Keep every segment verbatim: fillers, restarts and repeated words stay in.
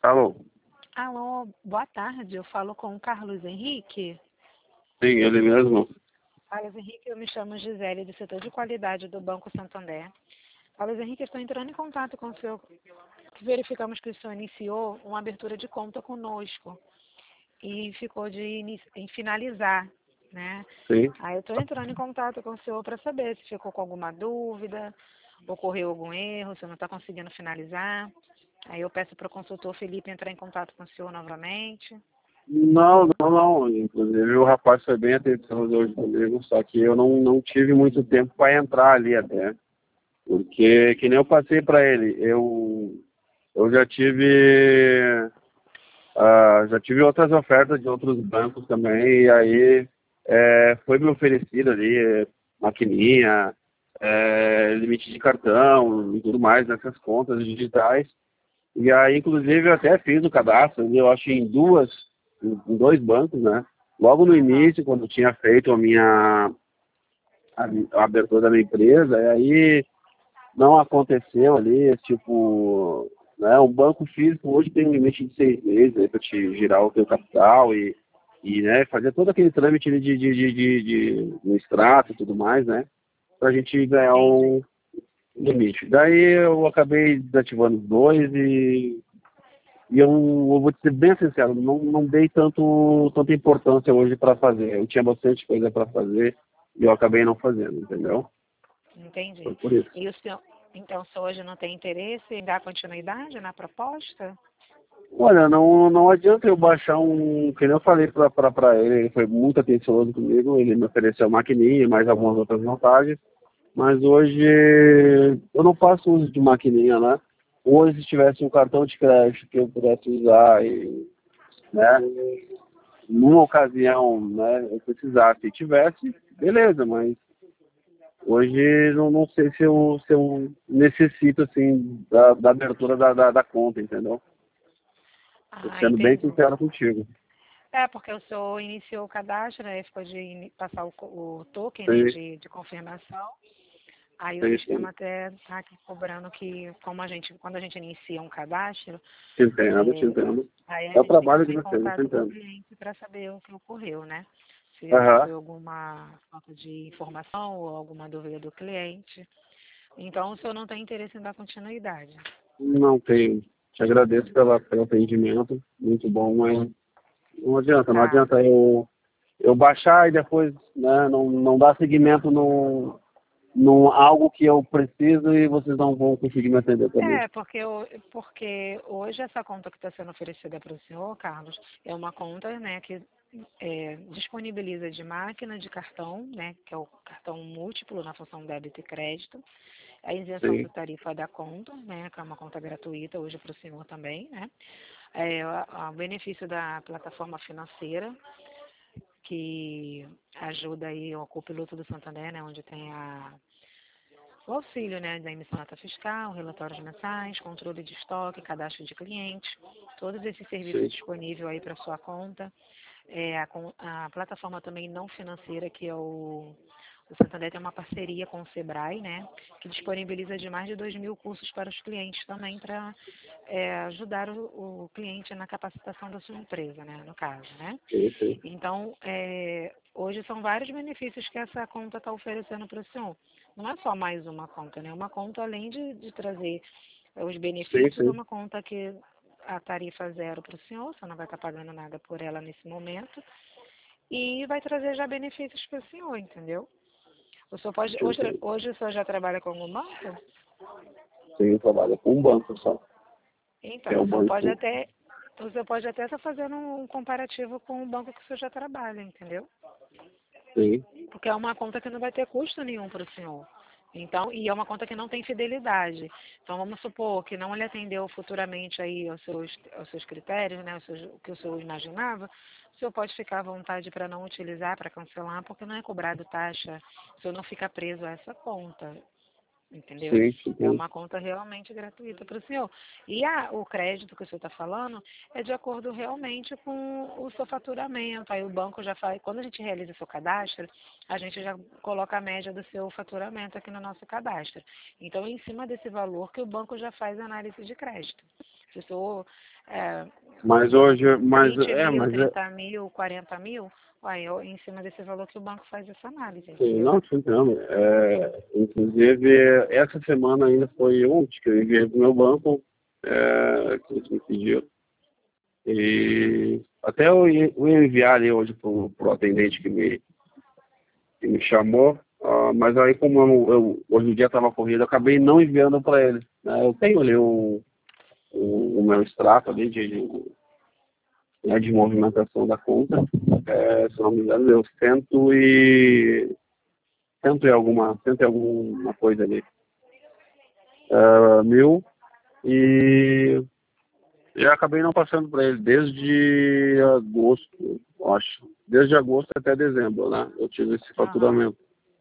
Alô? Alô, boa tarde. Eu falo com o Carlos Henrique. Sim, ele mesmo. Carlos Henrique, eu me chamo Gisele, do setor de qualidade do Banco Santander. Carlos Henrique, eu estou entrando em contato com o senhor. Verificamos que o senhor iniciou uma abertura de conta conosco e ficou de ini- em finalizar, né? Sim. Aí eu estou entrando em contato com o senhor para saber se ficou com alguma dúvida, ocorreu algum erro, se não está conseguindo finalizar. Aí eu peço para o consultor Felipe entrar em contato com o senhor novamente. Não, não, não. Inclusive o rapaz foi bem atencioso hoje comigo, só que eu não, não tive muito tempo para entrar ali até. Porque, que nem eu passei para ele, eu, eu já tive ah, já tive outras ofertas de outros bancos também, e aí é, foi me oferecido ali é, maquininha, é, limite de cartão e tudo mais nessas contas digitais. E aí, inclusive, eu até fiz o cadastro, eu acho em duas, em dois bancos, né? Logo no Aham. início, quando eu tinha feito a minha a, mi- a abertura da minha empresa, e aí não aconteceu ali, tipo, né? Um banco físico hoje tem um limite de seis meses aí para te girar o teu capital e, e né, fazer todo aquele trâmite de, de, de, de, de, no extrato e tudo mais, né? Pra gente ganhar Entendi. um limite. Daí eu acabei desativando os dois e e eu, eu vou te ser bem sincero, não, não dei tanto, tanta importância hoje para fazer. Eu tinha bastante coisa para fazer e eu acabei não fazendo, entendeu? Foi Entendi. por isso. E o senhor, então, o senhor hoje não tem interesse em dar continuidade na proposta? Olha, não, não adianta eu baixar um. Que nem eu falei para ele, ele foi muito atencioso comigo, ele me ofereceu maquininha e mais algumas outras vantagens, mas hoje eu não faço uso de maquininha, né? Hoje, se tivesse um cartão de crédito que eu pudesse usar e, né, numa ocasião, né, eu precisasse e tivesse, beleza, mas hoje não, não sei se eu, se eu necessito, assim, da, da abertura da, da, da conta, entendeu? Tô Ah, sendo bem entendi. sincero contigo. É, porque o senhor iniciou o cadastro, né? Ficou de ini- passar o, co- o token, né, Sim, de, de confirmação. Aí o sim, sim. sistema até está aqui cobrando que, como a gente, quando a gente inicia um cadastro, Te entendo, te é, entendo. aí a É o gente tem que trabalho entrar de em vocês, eu te contato com o entendo. cliente para saber o que ocorreu, né? Se Aham, foi alguma falta de informação ou alguma dúvida do cliente. Então, o senhor não tem interesse em dar continuidade. não tenho. Te agradeço pela, pelo atendimento, muito bom, mas não adianta, não Tá. adianta eu, eu baixar e depois, né, não, não dar seguimento no, no algo que eu preciso e vocês não vão conseguir me atender também. É, porque, o- porque hoje essa conta que está sendo oferecida para o senhor, Carlos, é uma conta, né, que é, disponibiliza de máquina de cartão, né, que é o cartão múltiplo na função débito e crédito, a isenção Sim, da tarifa da conta, né, que é uma conta gratuita hoje para o senhor também, né, é, a- o benefício da plataforma financeira, que ajuda aí o copiloto do Santander, né, onde tem a o auxílio, né, da emissão de nota fiscal, relatórios mensais, controle de estoque, cadastro de clientes, todos esses serviços sim, disponíveis aí para sua conta. É, a, con- a plataforma também não financeira, que é o, o Santander tem uma parceria com o Sebrae, né, que disponibiliza de mais de dois mil cursos para os clientes também para ajudar o, o cliente na capacitação da sua empresa, né, no caso, né. sim, sim. Então, é, hoje são vários benefícios que essa conta está oferecendo para o senhor. Não é só mais uma conta, né? Uma conta, além de, de trazer eh, os Sim, benefícios, é sim. uma conta que a tarifa é zero para o senhor, você não vai estar pagando nada por ela nesse momento, e vai trazer já benefícios para o senhor, entendeu? O senhor pode, Te hoje, entendo. hoje o senhor já trabalha com algum banco? Sim, trabalho com um banco só. Que é Então, o o senhor pode banco. até, o senhor pode até estar fazendo um comparativo com o banco que o senhor já trabalha, entendeu? Sim, Porque é uma conta que não vai ter custo nenhum para o senhor. Então, e é uma conta que não tem fidelidade. Então, vamos supor que não lhe atendeu futuramente aí aos seus, aos seus critérios, né, aos seus, o que o senhor imaginava, o senhor pode ficar à vontade para não utilizar, para cancelar, porque não é cobrado taxa, o senhor não fica preso a essa conta. Entendeu? sim, te É entendo. uma conta realmente gratuita para o senhor. E a, o crédito que o senhor está falando é de acordo realmente com o seu faturamento. Aí o banco já faz, quando a gente realiza o seu cadastro, a gente já coloca a média do seu faturamento aqui no nosso cadastro. Então, é em cima desse valor que o banco já faz a análise de crédito. Se sou é, Mas hoje, mas vinte é, mil, mas é, trinta mil, quarenta mil, aí eu, em cima desse valor que o banco faz essa análise, sim, entendeu? não, te entendo. É, inclusive, essa semana ainda foi ontem que eu enviei para o meu banco, é, que eles me pediram. E até eu ia, eu ia enviar ali hoje para o atendente que me, que me chamou, ah, mas aí como eu, eu- hoje o dia estava corrido, eu acabei não enviando para ele, né? Eu tenho ali o, o, o meu extrato ali de, de, né, de movimentação da conta, é, se não me engano, deu cento e, cento e alguma, cento e alguma coisa ali, ah, mil, e eu acabei não passando para ele desde agosto, eu acho. Desde agosto até dezembro, né? Eu tive esse Aham, faturamento.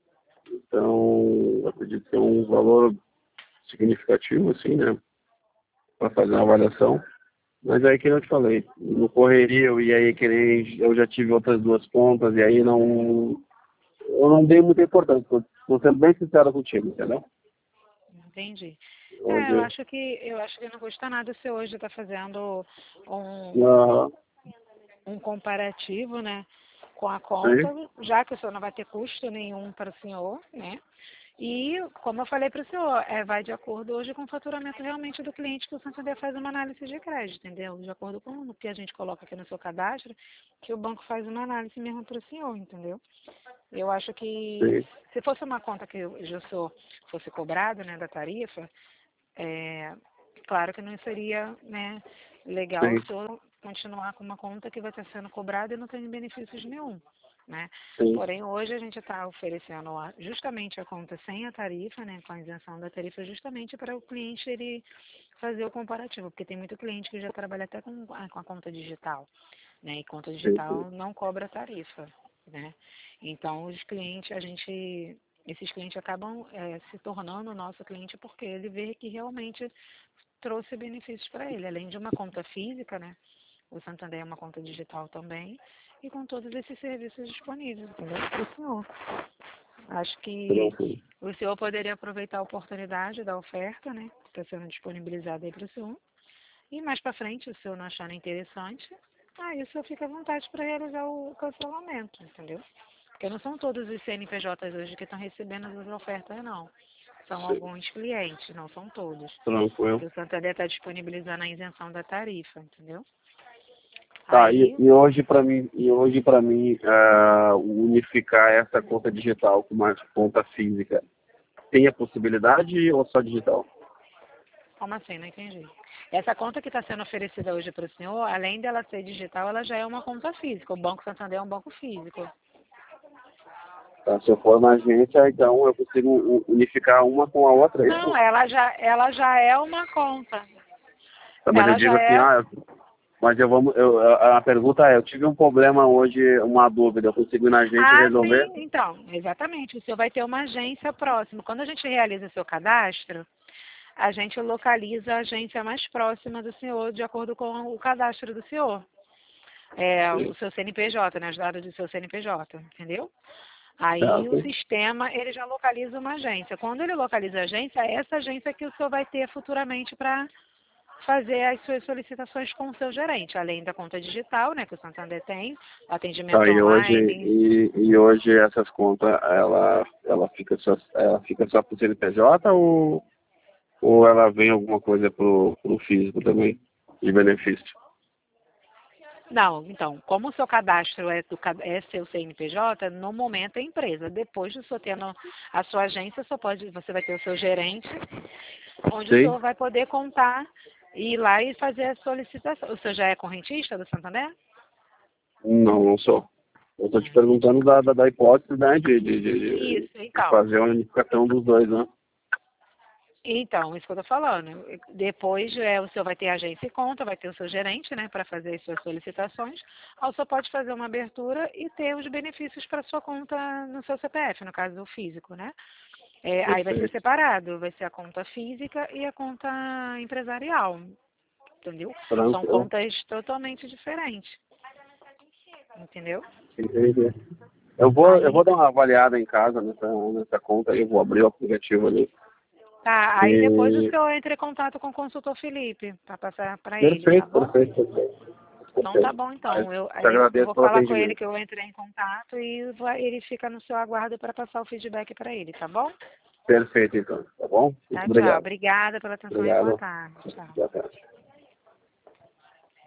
Então, eu acredito que é um valor significativo, assim, né? Para fazer uma avaliação. Mas aí que eu te falei, no correria, eu, e aí que nem eu já tive outras duas contas, e aí não. Eu não dei muita importância, vou vou ser bem sincero contigo, entendeu? entendi. É, eu Hoje. acho que eu acho que não custa nada se hoje está fazendo um, Aham, um comparativo, né, com a conta, sim, já que o senhor não vai ter custo nenhum para o senhor, né? E, como eu falei para o senhor, é, vai de acordo hoje com o faturamento realmente do cliente que o Santander faz uma análise de crédito, entendeu? De acordo com o que a gente coloca aqui no seu cadastro, que o banco faz uma análise mesmo para o senhor, entendeu? Eu acho que sim, se fosse uma conta que o senhor fosse cobrado, né, da tarifa, é, claro que não seria, né, legal o sim, senhor continuar com uma conta que vai estar sendo cobrada e não tem benefícios nenhum, né? sim, Porém, hoje a gente está oferecendo a- justamente a conta sem a tarifa, né, com a isenção da tarifa, justamente para o cliente ele fazer o comparativo, porque tem muito cliente que já trabalha até com, a- com a conta digital, né, e conta sim, sim. digital não cobra tarifa, né? Então, os clientes, a gente, esses clientes acabam eh, se tornando nosso cliente porque ele vê que realmente trouxe benefícios para ele, além de uma conta física, né? O Santander é uma conta digital também, e com todos esses serviços disponíveis, entendeu? Para o senhor. Acho que Tranquilo. o senhor poderia aproveitar a oportunidade da oferta, né? Que está sendo disponibilizada aí para o senhor. E mais para frente, se o senhor não achando interessante, aí o senhor fica à vontade para realizar o cancelamento, entendeu? Porque não são todos os C N P Js hoje que estão recebendo as ofertas, não. São Sim, alguns clientes, não são todos. tranquilo. Que o Santander está disponibilizando a isenção da tarifa, entendeu? Tá, e, Aí, e hoje para mim, e hoje para mim, ah, unificar essa conta digital com uma conta física, tem a possibilidade ou só digital? como assim? Não entendi. Essa conta que está sendo oferecida hoje para o senhor, além dela ser digital, ela já é uma conta física. O Banco Santander é um banco físico. Tá, se eu for na agência, então eu consigo u- unificar uma com a outra, é Não, isso? ela já, ela já é uma conta. Tá, mas eu Ela digo já assim, é. ah, mas eu vamos, eu, a a pergunta é, eu tive um problema hoje, uma dúvida, eu consigo ir na agência Ah, resolver? sim, então, exatamente. O senhor vai ter uma agência próxima. Quando a gente realiza o seu cadastro, a gente localiza a agência mais próxima do senhor, de acordo com o cadastro do senhor. É, o Sim. seu C N P J, né, os dados do seu C N P J, entendeu? Aí o Certo. sistema, ele já localiza uma agência. Quando ele localiza a agência, é essa agência que o senhor vai ter futuramente para fazer as suas solicitações com o seu gerente, além da conta digital, né, que o Santander tem, Tá, atendimento e hoje, online. e, e hoje essas contas, ela, ela fica só, ela fica só pro C N P J ou, ou ela vem alguma coisa pro, pro físico também, de benefício? Não, então, como o seu cadastro é, do, ca- é seu C N P J, no momento é empresa. Depois de o senhor tendo a sua agência, só pode, você vai ter o seu gerente, onde o Sim? senhor vai poder contar, ir lá e fazer a solicitação. O senhor já é correntista do Santander? Não, não sou. Eu estou te Hum. perguntando da, da, da hipótese, né, de, de, de, Isso, de então. fazer a unificação dos dois, né? Então, isso que eu estou falando. Depois é, o senhor vai ter agência e conta, vai ter o seu gerente, né, para fazer as suas solicitações. Aí o senhor pode fazer uma abertura e ter os benefícios para sua conta no seu C P F, no caso do físico, né? É, aí vai ser Perfeito. separado, vai ser a conta física e a conta empresarial, entendeu? São Tranquilo. contas totalmente diferentes, entendeu? Entendi. Eu vou, eu Aí, vou dar uma avaliada em casa nessa, nessa conta aí, eu vou abrir o aplicativo ali Tá, aí E- depois o senhor entra em contato com o consultor Felipe, para passar para ele, tá Perfeito, bom? perfeito, perfeito. Então tá bom, então. Eu, Te aí eu agradeço vou pelo falar com ele atendimento. que eu entrei em contato e vai- ele fica no seu aguardo para passar o feedback para ele, tá bom? Perfeito, então. Tá bom? Muito Tá, tchau. obrigado. Obrigada pela atenção e boa Obrigado. tarde. Tchau. Boa tarde.